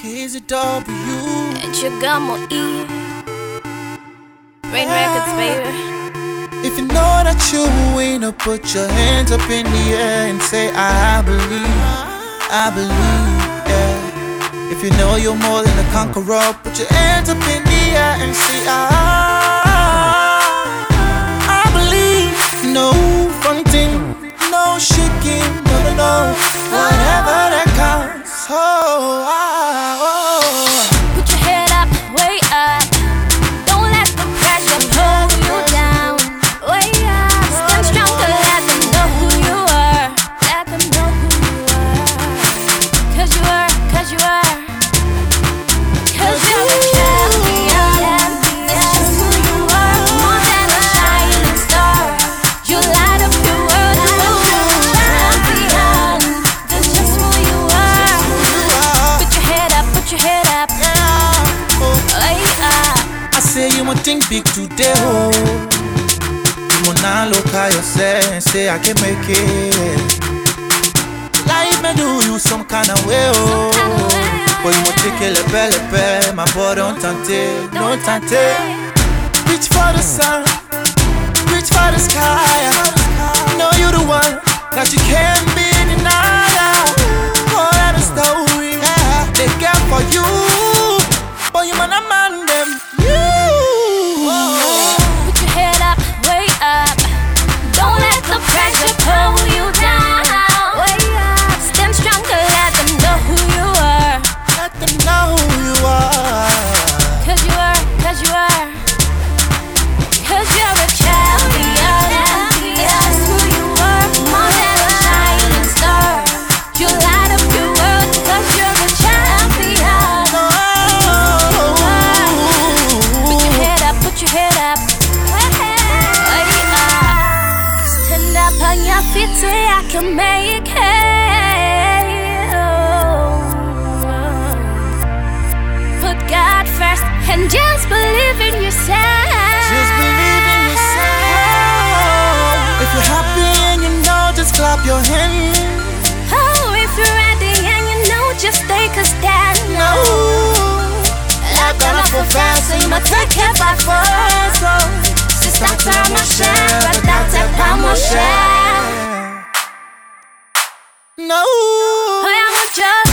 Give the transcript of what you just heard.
Kizzy W. And Chagamo E. Rain Records, baby. If you know that you winner, put your hands up in the air and say, I believe, yeah. If you know you're more than a conqueror, put your hands up in the air and say, I believe. No fronting, no shaking, no, whatever that counts. Put your head up, way up. Don't let the pressure pull you down. Way up, stand stronger, let them know who you are. Let them know who you are. 'Cause you are, 'cause you are. 'Cause you're a champion. It's just who you are. More than a shining star. You light up your world. You're a champion. That's just who you are. Put your head up, put your head up. Way up. I say you won't think big today, oh. You will not look at yourself and say I can make it. Life may do you some kind of way, oh. But you won't take it lepe, my boy don't tante, no tante. Reach for the sun, reach for the sky. Know you the one that you can't be denied. All that a story, they care for you. But you man a man them. Put your head up, way up. Don't let the pressure pull you down. Way up, stand stronger, let them know who you are. Let them know who you are. 'Cause you are, 'cause you are. 'Cause you're a champion. That's who you are. More than a shining star. You light up your world 'cause you're a champion. Put your head up, put your head up. Way up. Stand up on your feet, say I can make it. Put God first and just believe in yourself. Just believe in yourself. If you're happy and you know, just clap your hands. Oh, if you're ready and you know, just take a stand. No, life gonna go fast, so you must take it by force. So, C'est ça que ma chère, but that's pas mon cher. no. I am a